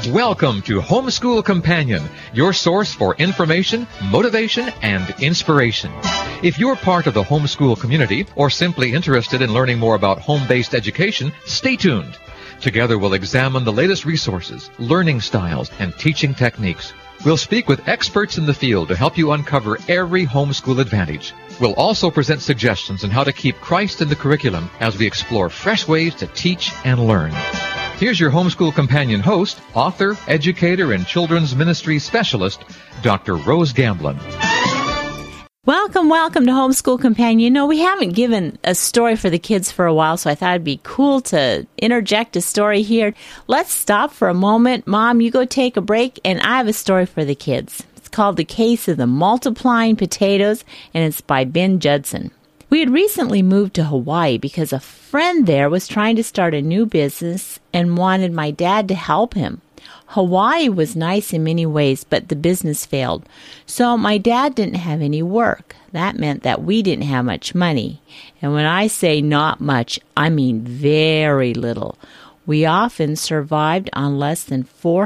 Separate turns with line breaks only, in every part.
Welcome to Homeschool Companion, your source for information, motivation, and inspiration. If you're part of the homeschool community or simply interested in learning more about home-based education, stay tuned. Together we'll examine the latest resources, learning styles, and teaching techniques. We'll speak with experts in the field to help you uncover every homeschool advantage. We'll also present suggestions on how to keep Christ in the curriculum as we explore fresh ways to teach and learn. Here's your Homeschool Companion host, author, educator, and children's ministry specialist, Dr. Rose Gamblin.
Welcome to Homeschool Companion. You know, we haven't given a story for the kids for a while, so I thought it'd be cool to interject a story here. Let's stop for a moment. Mom, you go take a break, and I have a story for the kids. It's called The Case of the Multiplying Potatoes, and it's by Ben Judson. We had recently moved to Hawaii because a friend there was trying to start a new business and wanted my dad to help him. Hawaii was nice in many ways, but the business failed. So my dad didn't have any work. That meant that we didn't have much money. And when I say not much, I mean very little. We often survived on less than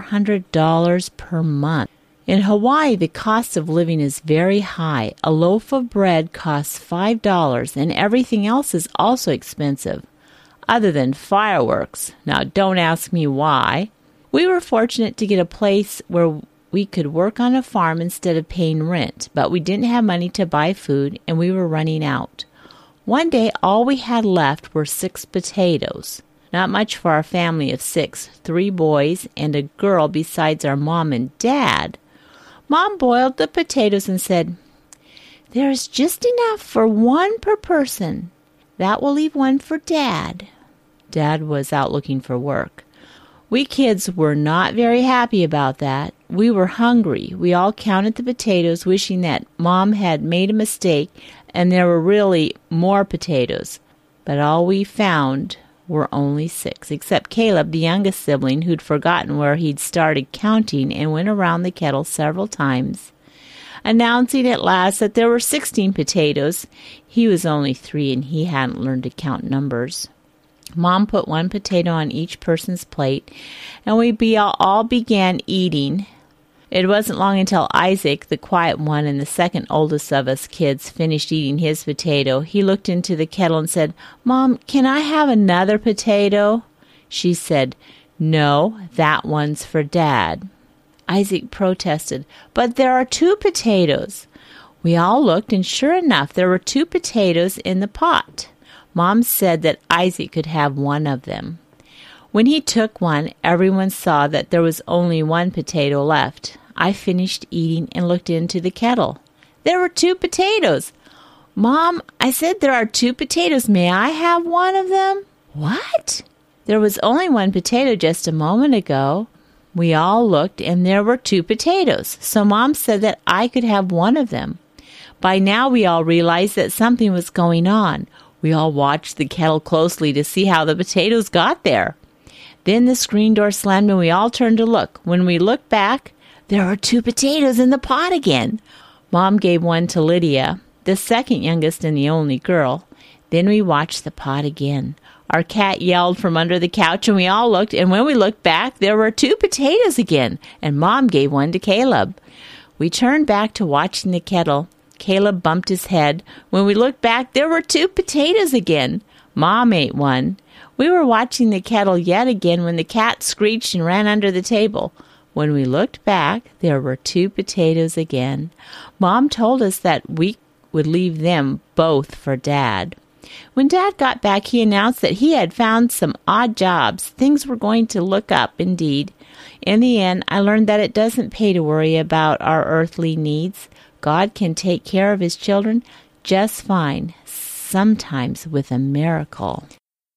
$400 per month. In Hawaii, the cost of living is very high. A loaf of bread costs $5, and everything else is also expensive, other than fireworks. Now, don't ask me why. We were fortunate to get a place where we could work on a farm instead of paying rent, but we didn't have money to buy food, and we were running out. One day, all we had left were 6 potatoes. Not much for our family of 6, 3 boys and a girl besides our mom and dad. Mom boiled the potatoes and said, "There is just enough for 1 per person. That will leave 1 for Dad." Dad was out looking for work. We kids were not very happy about that. We were hungry. We all counted the potatoes, wishing that Mom had made a mistake and there were really more potatoes. But all we found were only 6, except Caleb, the youngest sibling, who'd forgotten where he'd started counting and went around the kettle several times, announcing at last that there were 16 potatoes. He was only 3 and he hadn't learned to count numbers. Mom put 1 potato on each person's plate, and we all began eating. It wasn't long until Isaac, the quiet one and the second oldest of us kids, finished eating his potato. He looked into the kettle and said, "Mom, can I have another potato?" She said, "No, that one's for Dad." Isaac protested, "But there are 2 potatoes." We all looked, and sure enough, there were 2 potatoes in the pot. Mom said that Isaac could have 1 of them. When he took one, everyone saw that there was only 1 potato left. I finished eating and looked into the kettle. There were 2 potatoes. "Mom, I said there are 2 potatoes. May I have 1 of them?" "What? There was only 1 potato just a moment ago." We all looked, and there were 2 potatoes. So Mom said that I could have 1 of them. By now we all realized that something was going on. We all watched the kettle closely to see how the potatoes got there. Then the screen door slammed and we all turned to look. When we looked back, there were 2 potatoes in the pot again. Mom gave 1 to Lydia, the second youngest and the only girl. Then we watched the pot again. Our cat yelled from under the couch and we all looked, and when we looked back, there were 2 potatoes again, and Mom gave 1 to Caleb. We turned back to watching the kettle. Caleb bumped his head. When we looked back, there were 2 potatoes again. Mom ate 1. We were watching the kettle yet again when the cat screeched and ran under the table. When we looked back, there were 2 potatoes again. Mom told us that we would leave them both for Dad. When Dad got back, he announced that he had found some odd jobs. Things were going to look up, indeed. In the end, I learned that it doesn't pay to worry about our earthly needs. God can take care of His children just fine, sometimes with a miracle.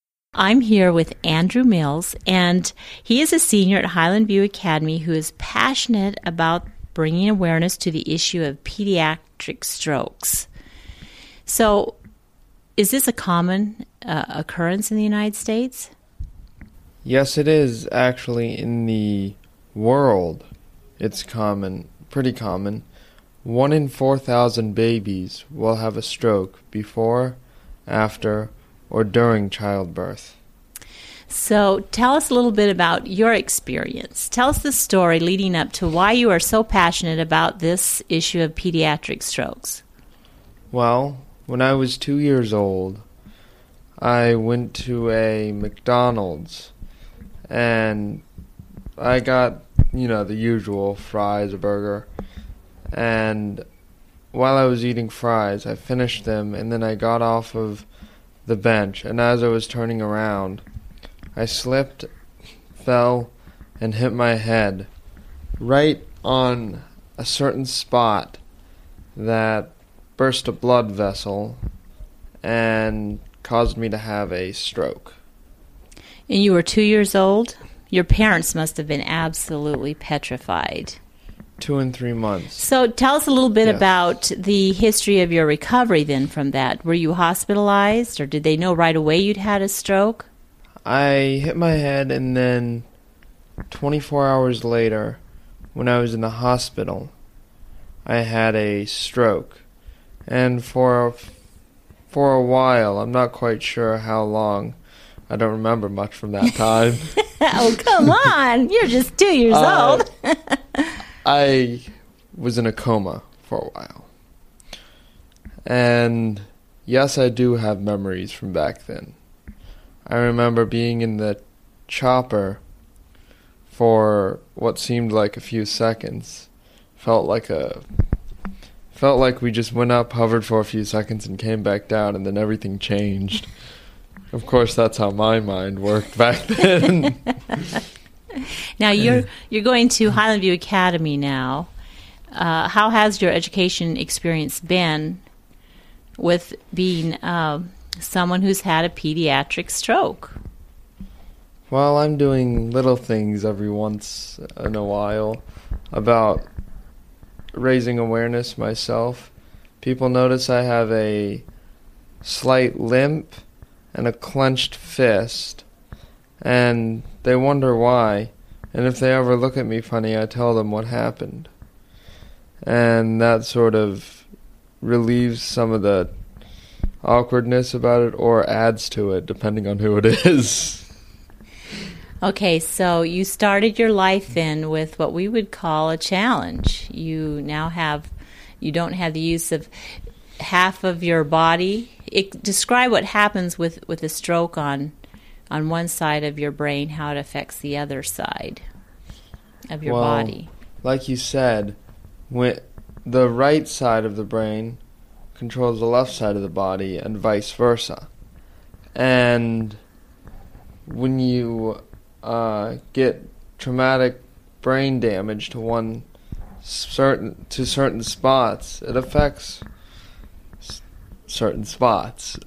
I'm here with Andrew Mills, and he is a senior at Highland View Academy who is passionate about bringing awareness to the issue of pediatric strokes. So, is this a common occurrence in the United States?
Yes, it is actually. In the world, it's common, pretty common. 1 in 4,000 babies will have a stroke before, after, or during childbirth.
So tell us a little bit about your experience. Tell us the story leading up to why you are so passionate about this issue of pediatric strokes.
Well, when I was 2 years old, I went to a McDonald's and I got, the usual fries, a burger. And while I was eating fries, I finished them and then I got off of the bench. And as I was turning around, I slipped, fell, and hit my head right on a certain spot that burst a blood vessel and caused me to have a stroke.
And you were 2 years old? Your parents must have been absolutely petrified.
2 and 3 months.
So tell us a little bit
Yes.
about the history of your recovery then from that. Were you hospitalized, or did they know right away you'd had a stroke?
I hit my head, and then 24 hours later, when I was in the hospital, I had a stroke. And for a while, I'm not quite sure how long, I don't remember much from that time.
Oh, come on. You're just 2 years old.
I was in a coma for a while. And yes, I do have memories from back then. I remember being in the chopper for what seemed like a few seconds. Felt like we just went up, hovered for a few seconds, and came back down, and then everything changed. Of course, that's how my mind worked back then.
Now, you're going to Highland View Academy now. How has your education experience been with being someone who's had a pediatric stroke?
Well, I'm doing little things every once in a while about raising awareness myself. People notice I have a slight limp and a clenched fist, and they wonder why. And if they ever look at me funny, I tell them what happened. And that sort of relieves some of the awkwardness about it, or adds to it, depending on who it is.
Okay, so you started your life then with what we would call a challenge. You don't have the use of half of your body. Describe what happens with a stroke on one side of your brain, how it affects the other side of your body.
Like you said, when the right side of the brain controls the left side of the body and vice versa. And when you get traumatic brain damage to certain spots, it affects certain spots.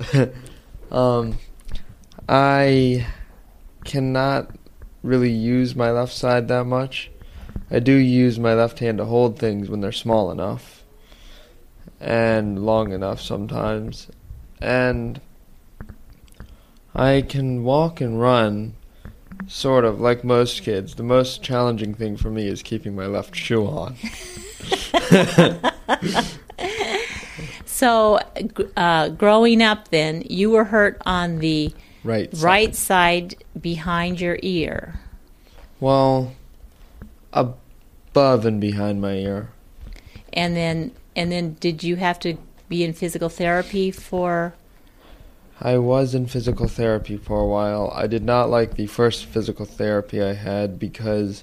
I cannot really use my left side that much. I do use my left hand to hold things when they're small enough and long enough sometimes. And I can walk and run sort of like most kids. The most challenging thing for me is keeping my left shoe on.
So, growing up then, you were hurt on the right side behind your ear.
Well, above and behind my ear.
And then did you have to be in physical therapy for?
I was in physical therapy for a while. I did not like the first physical therapy I had because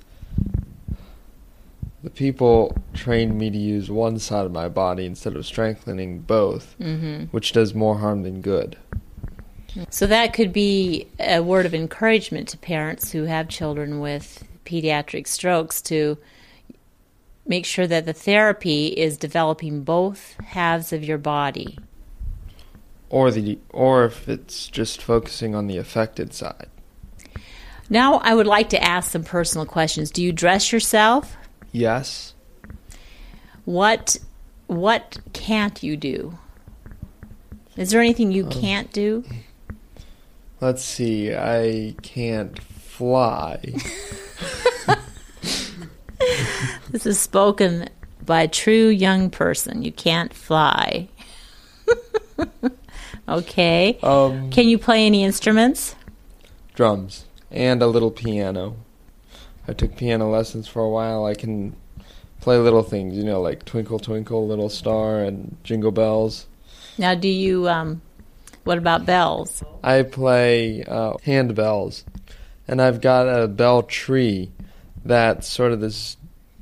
the people trained me to use one side of my body instead of strengthening both, which does more harm than good.
So that could be a word of encouragement to parents who have children with pediatric strokes to make sure that the therapy is developing both halves of your body.
Or if it's just focusing on the affected side.
Now I would like to ask some personal questions. Do you dress yourself?
Yes.
What can't you do? Is there anything you can't do?
Let's see. I can't fly.
This is spoken by a true young person. You can't fly. Okay. Can you play any instruments?
Drums. and a little piano. I took piano lessons for a while. I can play little things, like Twinkle Twinkle Little Star and Jingle Bells.
Now, do you, what about bells?
I play handbells, and I've got a bell tree that's sort of this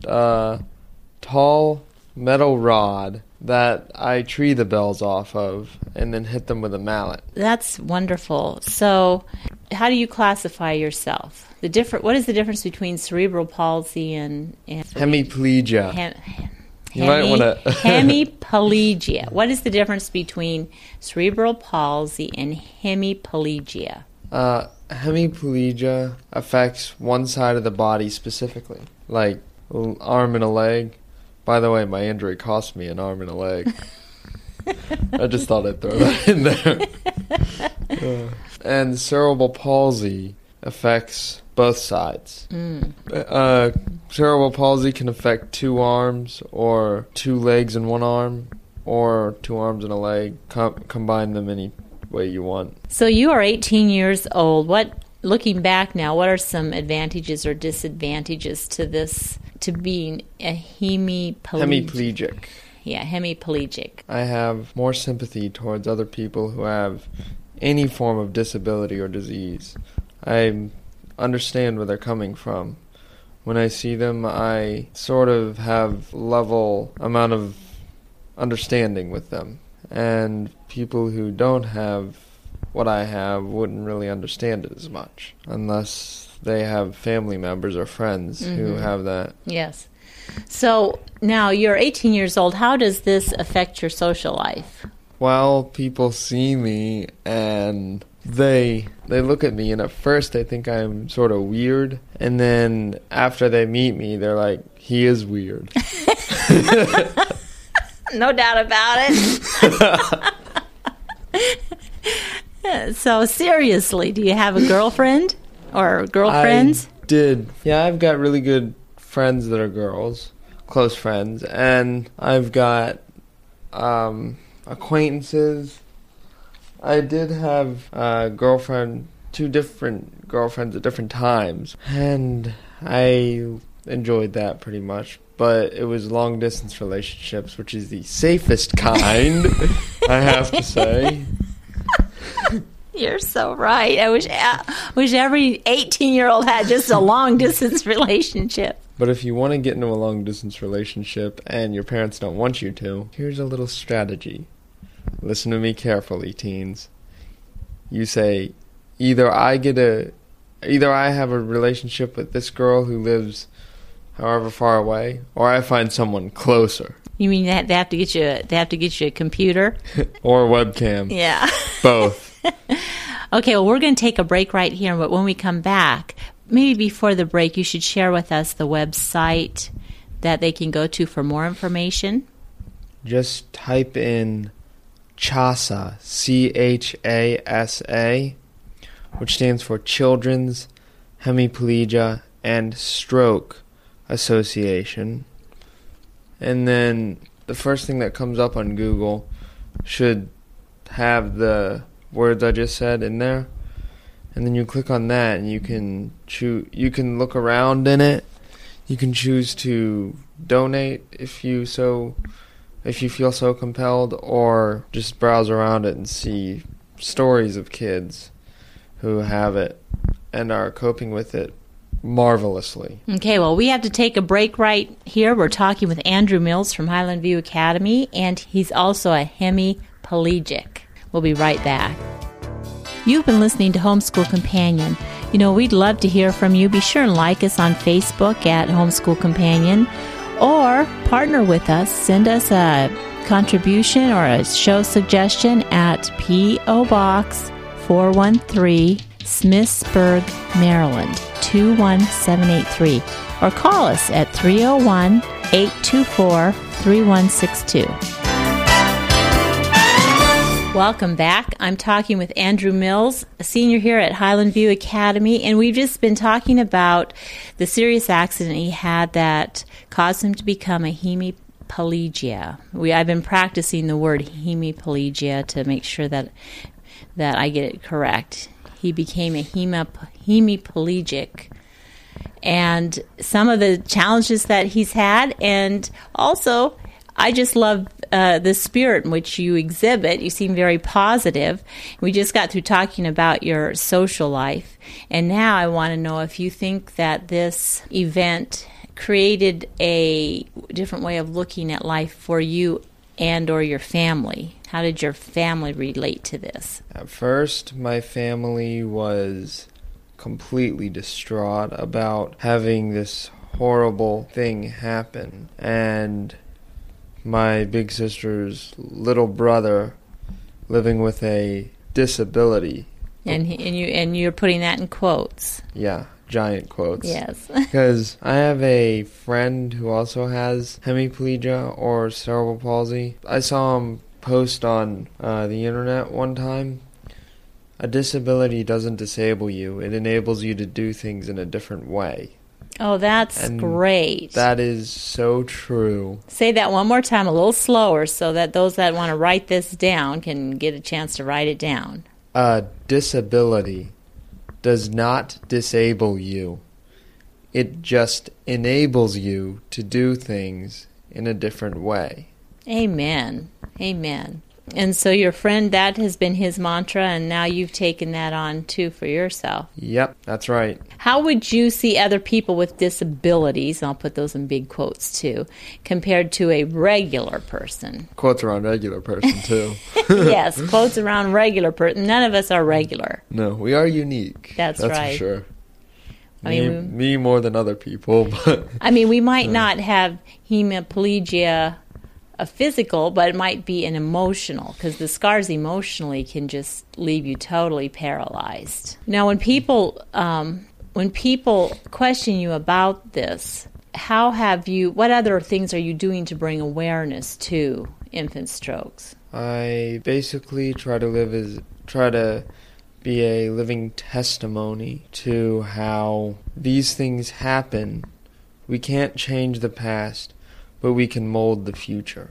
tall metal rod that I tree the bells off of and then hit them with a mallet.
That's wonderful. So, how do you classify yourself? What is the difference between cerebral palsy and
hemiplegia? You might want to
hemiplegia. What is the difference between cerebral palsy and hemiplegia?
Hemiplegia affects one side of the body specifically, like arm and a leg. By the way, my injury cost me an arm and a leg. I just thought I'd throw that in there. And cerebral palsy affects both sides. Cerebral palsy can affect 2 arms or 2 legs and 1 arm, or 2 arms and a leg. Combine them any way you want.
So you are 18 years old. Looking back now, what are some advantages or disadvantages to this, to being a hemiplegic? Yeah, hemiplegic.
I have more sympathy towards other people who have any form of disability or disease. I understand where they're coming from. When I see them, I sort of have level amount of understanding with them. And people who don't have what I have wouldn't really understand it as much unless they have family members or friends who have that.
Yes. So now you're 18 years old. How does this affect your social life?
Well, people see me and they look at me, and at first they think I'm sort of weird, and then after they meet me, they're like, he is weird.
No doubt about it. So seriously, do you have a girlfriend or girlfriends?
I did. Yeah, I've got really good friends that are girls, close friends, and I've got acquaintances. I did have a girlfriend, 2 different girlfriends at different times, and I enjoyed that pretty much. But it was long-distance relationships, which is the safest kind, I have to say.
You're so right. I wish every 18-year-old had just a long-distance relationship.
But if you want to get into a long-distance relationship and your parents don't want you to, here's a little strategy. Listen to me carefully, teens. You say, either I have a relationship with this girl who lives however far away, or I find someone closer.
You mean that they have to get you a computer?
Or a webcam.
Yeah.
Both.
Okay, well, we're going to take a break right here, but when we come back, maybe before the break, you should share with us the website that they can go to for more information.
Just type in CHASA, CHASA, which stands for Children's Hemiplegia and Stroke Association. And then the first thing that comes up on Google should have the words I just said in there. And then you click on that and you can look around in it. You can choose to donate if you feel so compelled, or just browse around it and see stories of kids who have it and are coping with it marvelously.
Okay, well, we have to take a break right here. We're talking with Andrew Mills from Highland View Academy, and he's also a hemiplegic. We'll be right back. You've been listening to Homeschool Companion. You know, we'd love to hear from you. Be sure and like us on Facebook at Homeschool Companion, or partner with us. Send us a contribution or a show suggestion at P.O. Box 413, Smithsburg, Maryland 21783, or call us at 301-824-3162. Welcome back. I'm talking with Andrew Mills, a senior here at Highland View Academy, and we've just been talking about the serious accident he had that caused him to become a hemiplegia. I've been practicing the word hemiplegia to make sure that I get it correct. he became a hemiplegic. And some of the challenges that he's had, and also I just love the spirit in which you exhibit. You seem very positive. We just got through talking about your social life, and now I want to know if you think that this event created a different way of looking at life for you and or your family. How did your family relate to this?
At first, my family was completely distraught about having this horrible thing happen, and my big sister's little brother living with a disability.
And you're putting that in quotes.
Yeah, giant quotes.
Yes.
Because I have a friend who also has hemiplegia or cerebral palsy. I saw him post on the internet one time. A disability doesn't disable you. It enables you to do things in a different way.
Oh, that's great.
That is so true.
Say that one more time, a little slower, so that those that want to write this down can get a chance to write it down.
A disability does not disable you. It just enables you to do things in a different way.
Amen. Amen. And so your friend, that has been his mantra, and now you've taken that on, too, for yourself.
Yep, that's right.
How would you see other people with disabilities, and I'll put those in big quotes, too, compared to a regular person?
Quotes around regular person, too.
Yes, quotes around regular person. None of us are regular.
No, we are unique.
That's right.
For sure.
I
Me more than other people, but...
I mean, we might not have hemiplegia... a physical, but it might be an emotional, because the scars emotionally can just leave you totally paralyzed. Now, when people question you about this, what other things are you doing to bring awareness to infant strokes?
I basically try to be a living testimony to how these things happen. We can't change the past, but we can mold the future.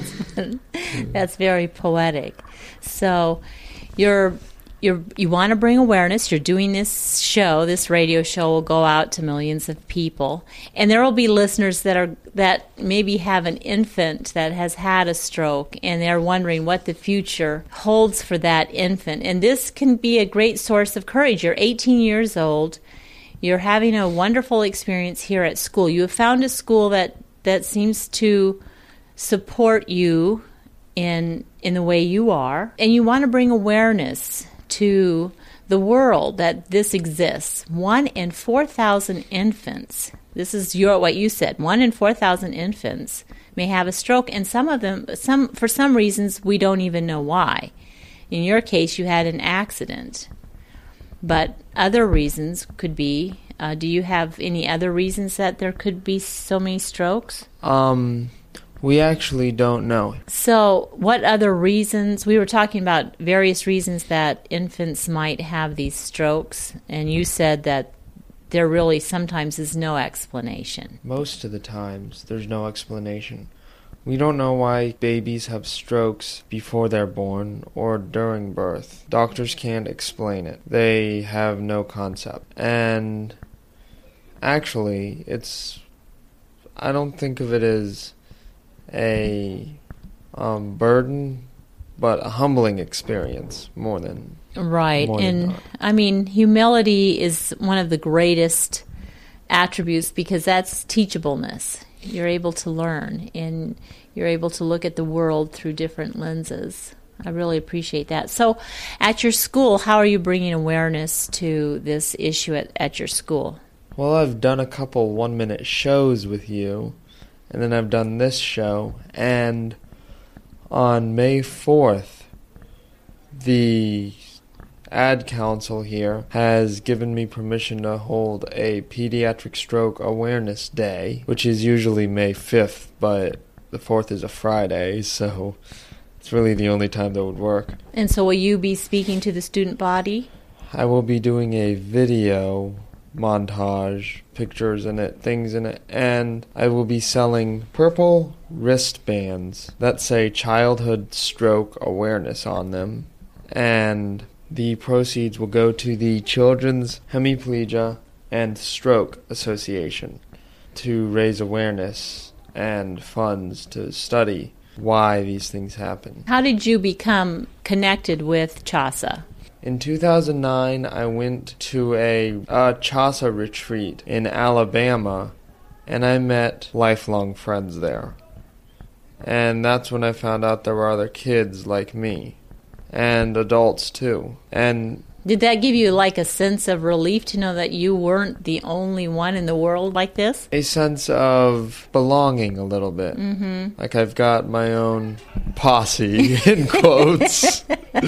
That's very poetic. So you want to bring awareness. You're doing this show. This radio show will go out to millions of people, and there will be listeners that maybe have an infant that has had a stroke, and they're wondering what the future holds for that infant. And this can be a great source of courage. You're 18 years old. You're having a wonderful experience here at school. You have found a school that seems to support you in the way you are, and you want to bring awareness to the world that this exists. 1 in 4,000 infants, this is what you said, 1 in 4,000 infants may have a stroke, and some of them, for some reasons, we don't even know why. In your case, you had an accident, but other reasons could be, do you have any other reasons that there could be so many strokes?
We actually don't know.
So what other reasons? We were talking about various reasons that infants might have these strokes, and you said that there really sometimes is no explanation.
Most of the times, there's no explanation. We don't know why babies have strokes before they're born or during birth. Doctors can't explain it. They have no concept. And actually, I don't think of it as a burden, but a humbling experience more than
right. And I mean, humility is one of the greatest attributes, because that's teachableness. You're able to learn, and you're able to look at the world through different lenses. I really appreciate that. So at your school, how are you bringing awareness to this issue at your school?
Well, I've done a couple 1-minute shows with you, and then I've done this show, and on May 4th, the Ad Council here has given me permission to hold a Pediatric Stroke Awareness Day, which is usually May 5th, but the 4th is a Friday, so it's really the only time that would work.
And so will you be speaking to the student body?
I will be doing a video montage, pictures in it, things in it, and I will be selling purple wristbands that say Childhood Stroke Awareness on them, and The proceeds will go to the Children's Hemiplegia and Stroke Association to raise awareness and funds to study why these things happen.
How did you become connected with CHASA?
In 2009, I went to a CHASA retreat in Alabama, and I met lifelong friends there. And that's when I found out there were other kids like me, and adults too. And
did that give you like a sense of relief to know that you weren't the only one in the world like this?
A sense of belonging a little bit.
Mm-hmm.
Like I've got my own posse, in quotes.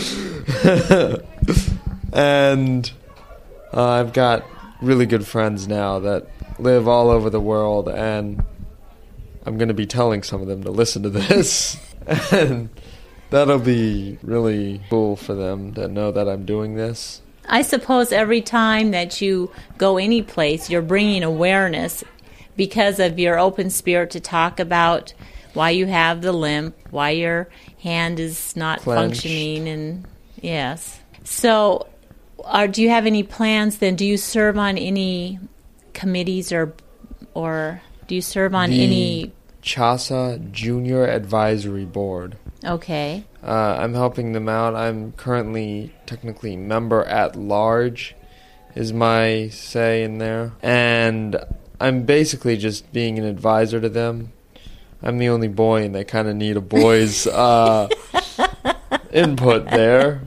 And I've got really good friends now that live all over the world, and I'm going to be telling some of them to listen to this. And that'll be really cool for them to know that I'm doing this.
I suppose every time that you go any place, you're bringing awareness because of your open spirit to talk about why you have the limp, why your hand is not
Clenched.
functioning, and yes. So, do you have any plans then? Do you serve on any committees or do you serve on any
CHASA Junior Advisory Board?
Okay.
I'm helping them out. I'm currently technically member at large is my say in there. And I'm basically just being an advisor to them. I'm the only boy, and they kind of need a boy's input there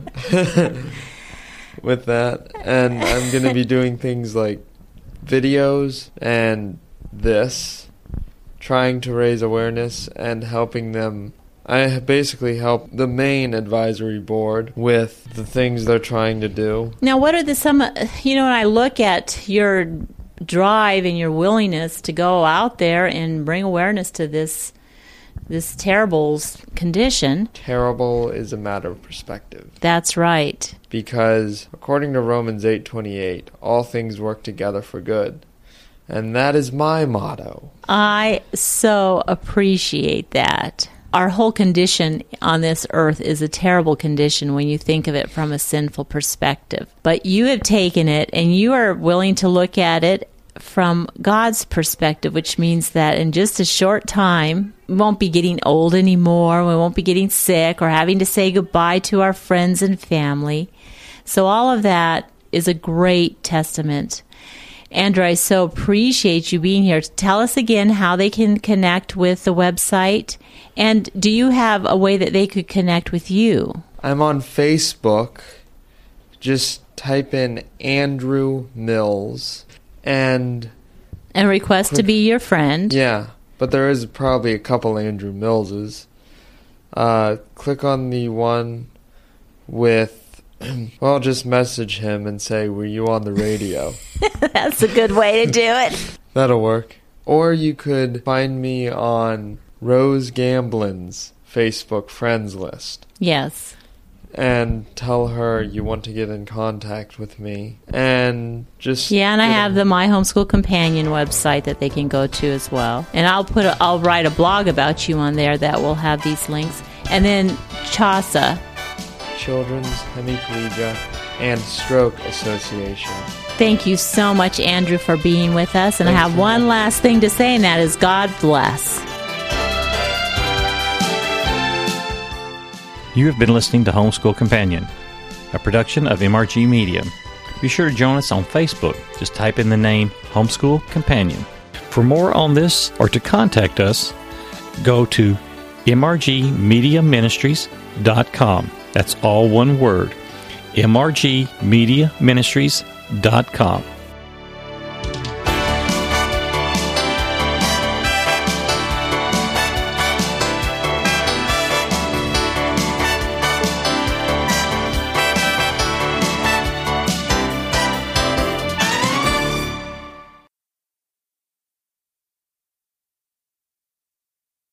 with that. And I'm going to be doing things like videos and this, trying to raise awareness and helping them. I basically help the main advisory board with the things they're trying to do.
Now, what are when I look at your drive and your willingness to go out there and bring awareness to this terrible condition.
Terrible is a matter of perspective.
That's right.
Because according to Romans 8:28, all things work together for good. And that is my motto.
I so appreciate that. Our whole condition on this earth is a terrible condition when you think of it from a sinful perspective. But you have taken it and you are willing to look at it from God's perspective, which means that in just a short time, we won't be getting old anymore. We won't be getting sick or having to say goodbye to our friends and family. So all of that is a great testament. Andrew, I so appreciate you being here. Tell us again how they can connect with the website. And do you have a way that they could connect with you?
I'm on Facebook. Just type in Andrew Mills and
request to be your friend.
Yeah, but there is probably a couple Andrew Millses. Click on the one with, well, just message him and say, were you on the radio?
That's a good way to do it.
That'll work. Or you could find me on Rose Gamblin's Facebook friends list.
Yes.
And tell her you want to get in contact with me. And just...
Yeah, and I have the My Homeschool Companion website that they can go to as well. And I'll write a blog about you on there that will have these links. And then CHASA.
Children's Hemiplegia and Stroke Association.
Thank you so much, Andrew, for being with us. And I have one last thing to say, and that is God bless.
You have been listening to Homeschool Companion, a production of MRG Media. Be sure to join us on Facebook. Just type in the name Homeschool Companion. For more on this or to contact us, go to mrgmediaministries.com. That's all one word, mrgmediaministries.com.